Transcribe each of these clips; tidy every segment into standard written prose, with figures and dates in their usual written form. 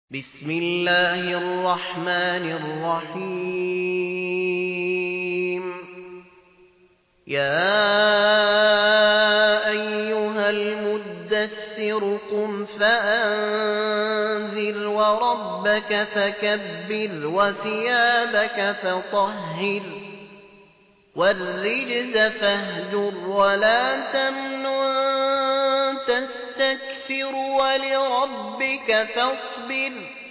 بسم الله الرحمن الرحيم يا أيها المدثر قم فأنذر وربك فكبر وثيابك فطهر والرجز فاهجر ولا تمنن تستكثر ولربك فاصبر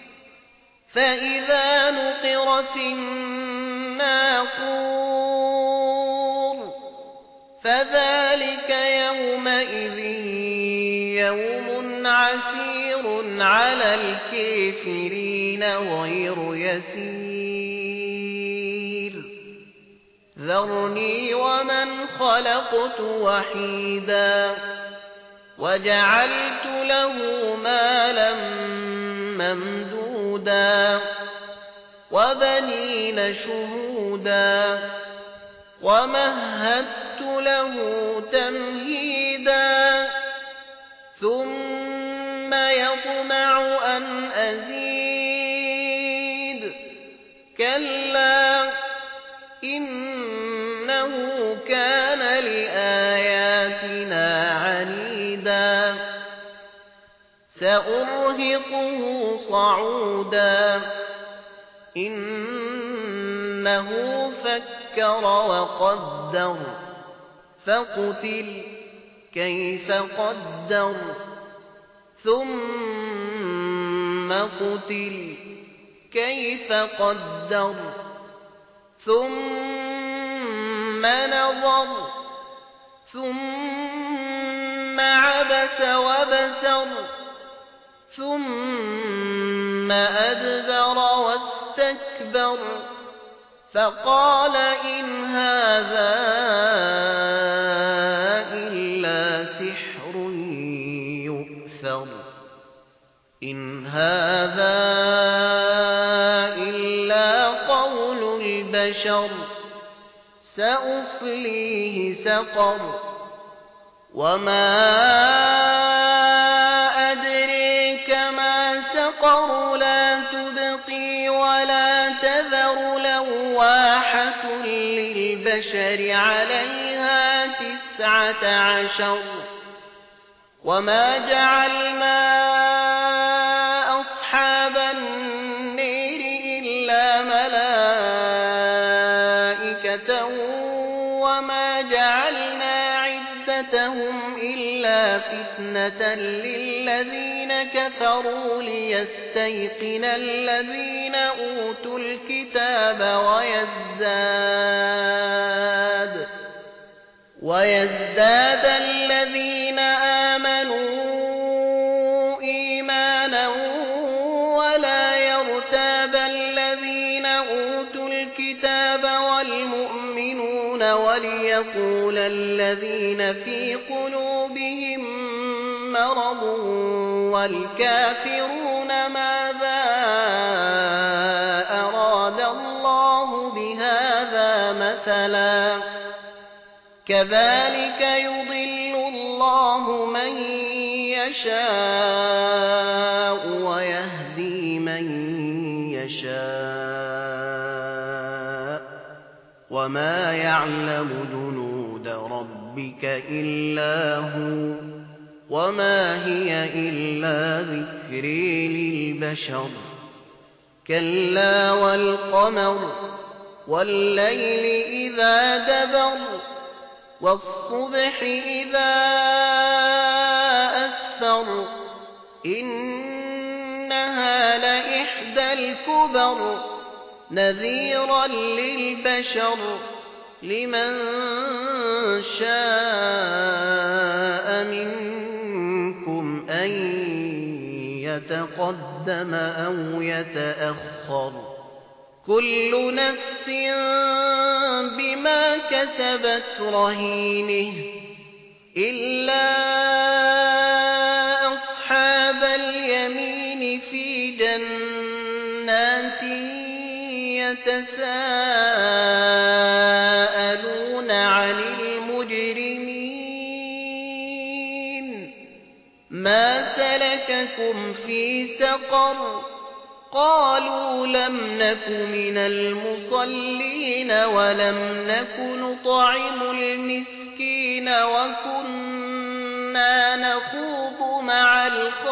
فإذا نقر في الناقور فذلك يومئذ يوم عسير على الكافرين غير يسير ذرني ومن خلقت وحيدا وجعلت له مالا ممدودا وبنين شهودا ومهدت له تمهيدا ثم يطمع أن أزيد كلا إنه كان لآياتنا عنيدا سأرهقه صعودا إنه فكر وقدر فقتل كيف قدر ثم قتل كيف قدر ثم نظر ثم عبس وبسر ثم أدبر واستكبر فقال إن هذا إلا سحر يؤثر إن هذا إلا قول البشر سأصليه سقر وما أدريك ما سقر لا تبقي ولا تذر لواحة للبشر عليها 19 وما جعلنا أصحاب النير إلا ملائكة وما جعلنا عدتهم إلا فتنة للذين كفروا ليستيقن الذين أوتوا الكتاب ويزداد الذين آمنوا إيمانا ولا يرتاب الذين أوتوا الكتاب والمؤمنون وليقول الذين في قلوبهم مرض والكافرون ماذا أراد الله بهذا مثلا كذلك يضل الله من يشاء ويهدي من يشاء وما يعلم جنود ربك إلا هو وما هي إلا ذكر للبشر كلا والقمر والليل إذا دبر والصبح إذا أسفر إنها لإحدى الكبر نذيرا للبشر لمن شاء منكم أن يتقدم أو يتأخر كل نفس بما كسبت رهينه إلا أصحاب اليمين في جنات يتساءلون عن المجرمين ما سلككم في سقر قالوا لم نك من المصلين ولم نك نطعم المسكين وكنا نخوض مع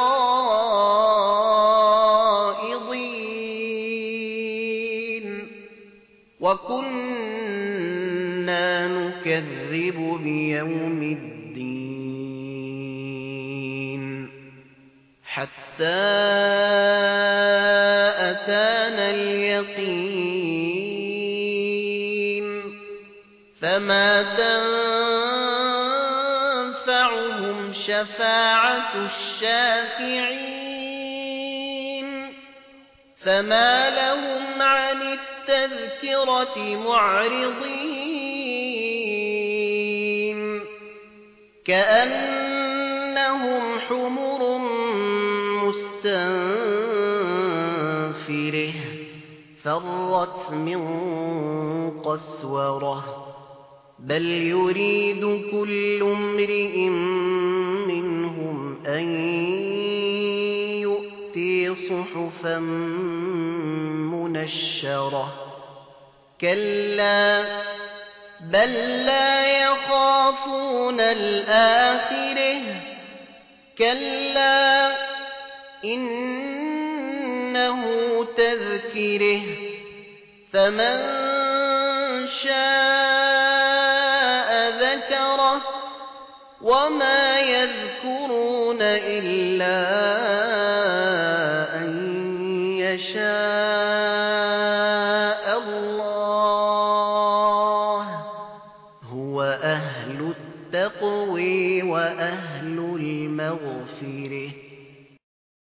الخائضين وكنا نكذب بيوم الدين حتى أتانا اليقين فما تنفعهم شفاعة الشافعين فما لهم عن التذكرة معرضين كأنهم حمر مستنفره فرت من قسورة بل يريد كل امرئ منهم أن يؤتي صحفا منشرة كلا بل لا يخافون الآخرة كلا إنه تذكره فمن شاء ذكره وما يذكرون إلا أن يشاء الله هو أهل التقوى وأهل المغفرة